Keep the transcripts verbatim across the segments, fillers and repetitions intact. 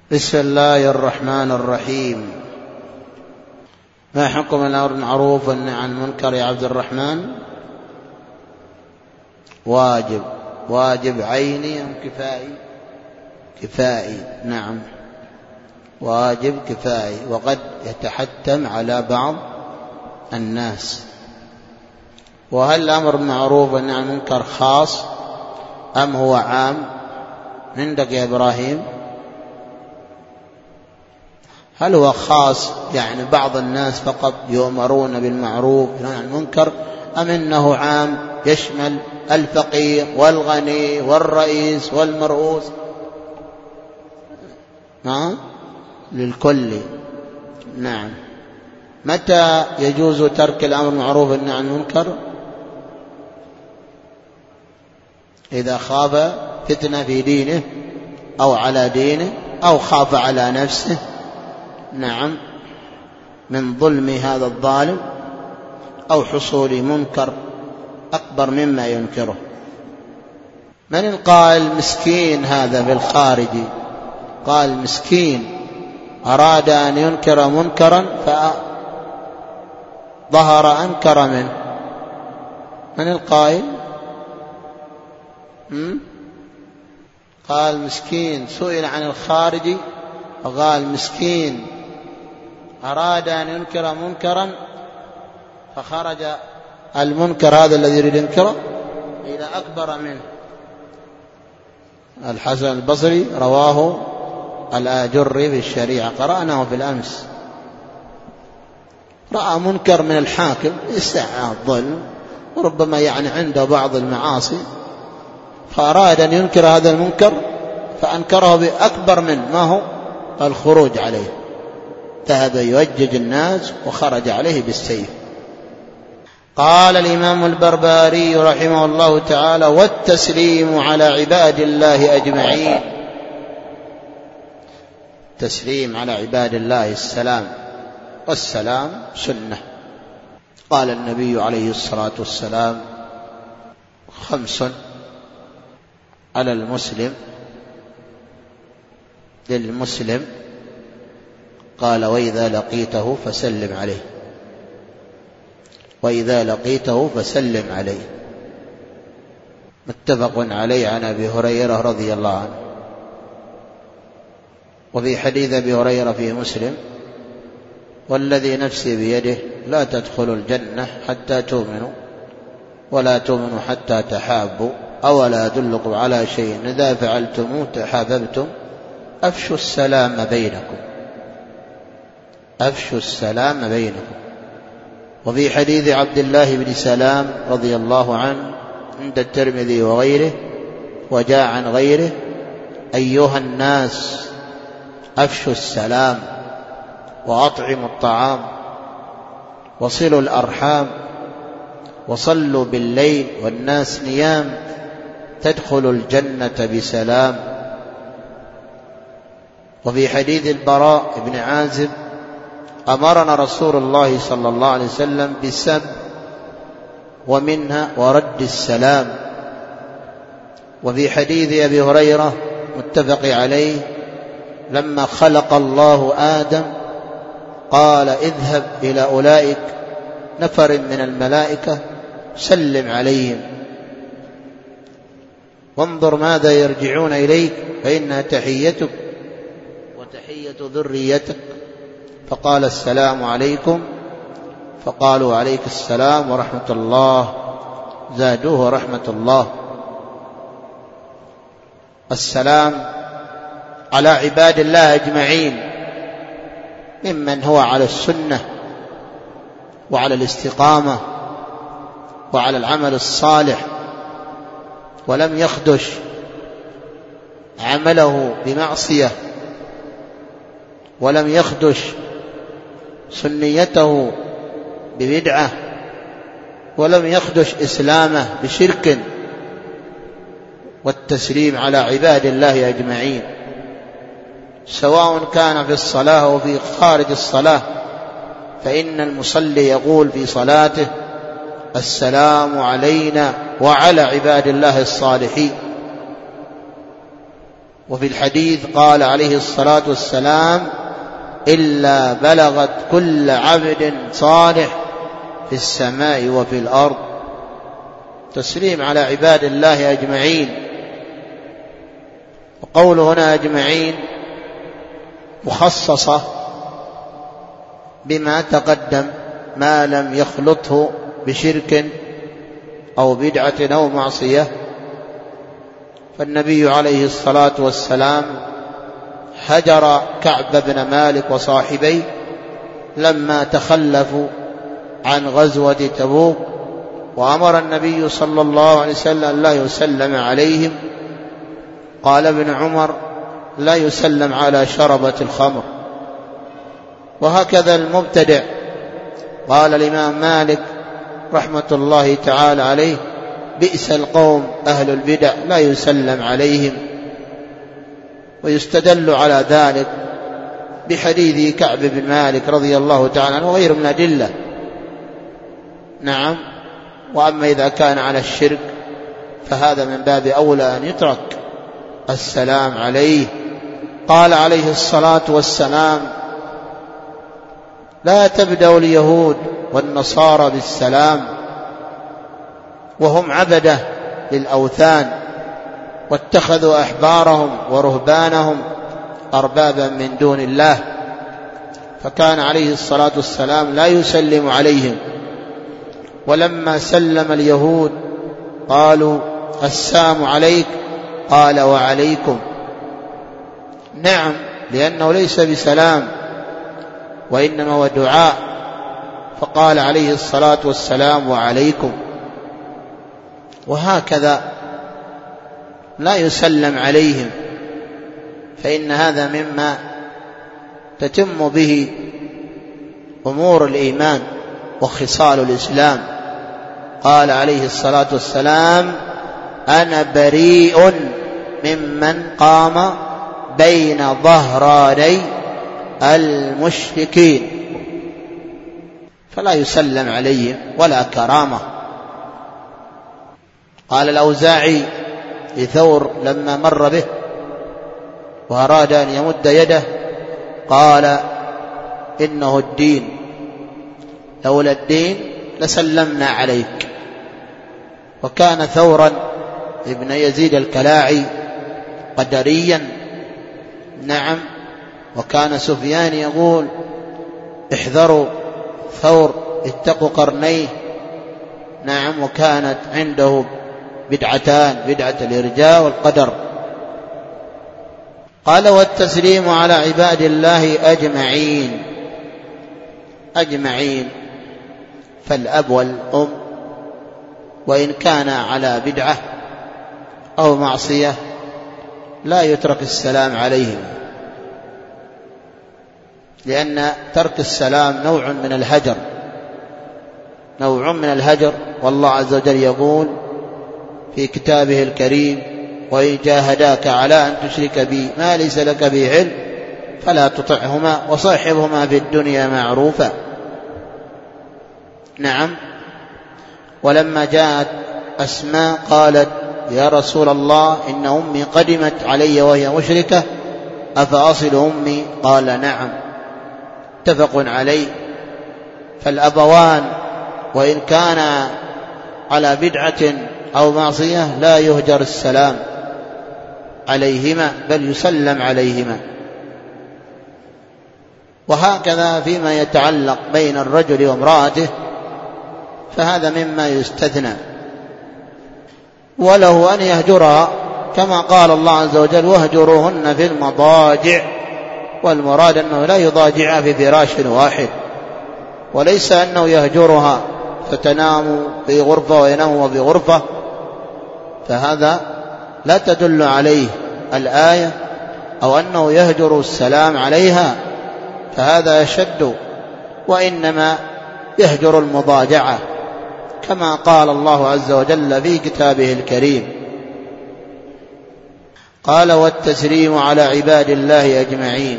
بسم الله الرحمن الرحيم. ما حكم الأمر بالمعروف والنهي عن المنكر يا عبد الرحمن؟ واجب واجب عيني أم كفائي؟ كفائي، نعم واجب كفائي، وقد يتحتم على بعض الناس. وهل الأمر بالمعروف والنهي عن المنكر خاص أم هو عام عندك يا إبراهيم؟ هل هو خاص يعني بعض الناس فقط يؤمرون بالمعروف والنهي عن المنكر، أم إنه عام يشمل الفقير والغني والرئيس والمرؤوس؟ نعم للكل. نعم. متى يجوز ترك الأمر بالمعروف والنهي عن المنكر؟ إذا خاف فتنة في دينه أو على دينه أو خاف على نفسه، نعم، من ظلم هذا الظالم أو حصول منكر أكبر مما ينكره. من القائل مسكين هذا في الخارج؟ قال مسكين أراد أن ينكر منكرا فظهر أنكر منه. من القائل؟ قال مسكين، سئل عن الخارجي وقال مسكين أراد أن ينكر منكرا فخرج المنكر هذا الذي يريد ينكره إلى أكبر منه. الحسن البصري رواه الآجري في الشريعة، قرأناه في الأمس. رأى منكر من الحاكم يستعى الظلم وربما يعني عنده بعض المعاصي، فأراد أن ينكر هذا المنكر فأنكره بأكبر من ما هو الخروج عليه، ذهب يوجج الناس وخرج عليه بالسيف. قال الإمام البربري رحمه الله تعالى: والتسليم على عباد الله أجمعين. تسليم على عباد الله السلام، والسلام سنة. قال النبي عليه الصلاة والسلام: خمس على المسلم للمسلم، قال: وإذا لقيته فسلم عليه، وإذا لقيته فسلم عليه. متفق عليه عن أبي هريرة رضي الله عنه. وفي حديث أبي هريرة في مسلم: والذي نفسي بيده لا تدخلوا الجنة حتى تؤمنوا ولا تؤمنوا حتى تحابوا، أولا أدلكم على شيء إذا فعلتموه تحاببتم، أفشوا السلام بينكم، أفشوا السلام بينكم. وفي حديث عبد الله بن سلام رضي الله عنه عند الترمذي وغيره، وجاء عن غيره: أيها الناس أفشوا السلام وأطعموا الطعام وصلوا الأرحام وصلوا بالليل والناس نيام تدخلوا الجنة بسلام. وفي حديث البراء بن عازب: أمرنا رسول الله صلى الله عليه وسلم بالسب ومنها ورد السلام. وفي حديث أبي هريرة متفق عليه: لما خلق الله آدم قال: اذهب إلى أولئك نفر من الملائكة سلم عليهم وانظر ماذا يرجعون إليك فإنها تحيتك وتحية ذريتك. فقال: السلام عليكم، فقالوا: عليك السلام ورحمة الله، زادوه رحمة الله. السلام على عباد الله أجمعين، ممن هو على السنة وعلى الاستقامة وعلى العمل الصالح، ولم يخدش عمله بمعصية، ولم يخدش سنيته ببدعة، ولم يخدش إسلامه بشرك. والتسليم على عباد الله أجمعين، سواء كان في الصلاة أو في خارج الصلاة، فإن المصلي يقول في صلاته: السلام علينا وعلى عباد الله الصالحين. وفي الحديث قال عليه الصلاة والسلام: إلا بلغت كل عبد صالح في السماء وفي الأرض. تسليم على عباد الله أجمعين. وقوله هنا أجمعين مخصصة بما تقدم ما لم يخلطه بشرك أو بدعة أو معصية. فالنبي عليه الصلاة والسلام هجر كعب بن مالك وصاحبيه لما تخلفوا عن غزوة تبوك، وأمر النبي صلى الله عليه وسلم لا يسلم عليهم. قال ابن عمر: لا يسلم على شربة الخمر. وهكذا المبتدع. قال الإمام مالك رحمة الله تعالى عليه: بئس القوم أهل البدع لا يسلم عليهم. ويستدل على ذلك بحديث كعب بن مالك رضي الله تعالى عنه وغيره من الأدلة. نعم. وأما إذا كان على الشرك فهذا من باب أولى أن يترك السلام عليه. قال عليه الصلاة والسلام: لا تبدأ اليهود والنصارى بالسلام وهم عبدة للأوثان واتخذوا أحبارهم ورهبانهم أربابا من دون الله. فكان عليه الصلاة والسلام لا يسلم عليهم. ولما سلم اليهود قالوا: السلام عليك. قال: وعليكم. نعم، لأنه ليس بسلام وإنما هو دعاء. فقال عليه الصلاة والسلام: وعليكم. وهكذا لا يسلم عليهم، فإن هذا مما تتم به أمور الإيمان وخصال الإسلام. قال عليه الصلاة والسلام: أنا بريء ممن قام بين ظهراني المشركين. فلا يسلم عليهم ولا كرامة. قال الأوزاعي لثور لما مر به وأراد أن يمد يده قال: إنه الدين، لولا الدين لسلمنا عليك. وكان ثورا ابن يزيد الكلاعي قدريا. نعم. وكان سفيان يقول: احذروا ثور، اتقوا قرنيه. نعم. وكانت عنده بدعتان: بدعة الإرجاء والقدر. قال: والتسليم على عباد الله أجمعين. أجمعين، فالأب والأم وإن كان على بدعة أو معصية لا يترك السلام عليهم، لأن ترك السلام نوع من الهجر، نوع من الهجر. والله عز وجل يقول في كتابه الكريم: وإن جاهداك على أن تشرك بي ما ليس لك به علم فلا تطعهما وصاحبهما في الدنيا معروفا. نعم. ولما جاءت أسماء قالت: يا رسول الله، إن أمي قدمت علي وهي مشركة، أفأصل أمي؟ قال: نعم. متفق عليه. فالأبوان وإن كان على بدعة أو معصية لا يهجر السلام عليهما، بل يسلم عليهما. وهكذا فيما يتعلق بين الرجل وامرأته فهذا مما يستثنى، وله أن يهجرها كما قال الله عز وجل: واهجروهن في المضاجع. والمراد أنه لا يضاجعها في فراش واحد، وليس أنه يهجرها فتنام في غرفة وينام في غرفة، فهذا لا تدل عليه الآية. أو أنه يهجر السلام عليها فهذا يشد، وإنما يهجر المضاجعة كما قال الله عز وجل في كتابه الكريم. قال: والتسليم على عباد الله أجمعين.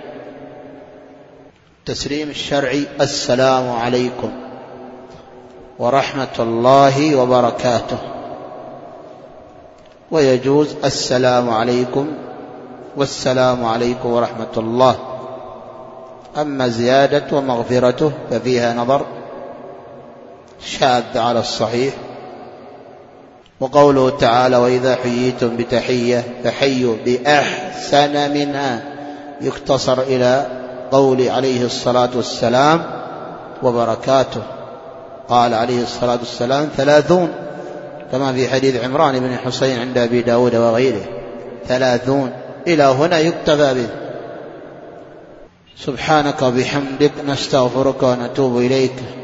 التسليم الشرعي: السلام عليكم ورحمة الله وبركاته. ويجوز السلام عليكم والسلام عليكم ورحمة الله. أما زيادة ومغفرته ففيها نظر شاذ على الصحيح. وقوله تعالى وإذا حييتم بتحية فحيوا بأحسن منها يقتصر إلى قول عليه الصلاة والسلام وبركاته. قال عليه الصلاة والسلام ثلاثون كما في حديث عمران بن حسين عند أبي داود وغيره، ثلاثون إلى هنا يكتفى به. سبحانك وبحمدك نستغفرك ونتوب إليك.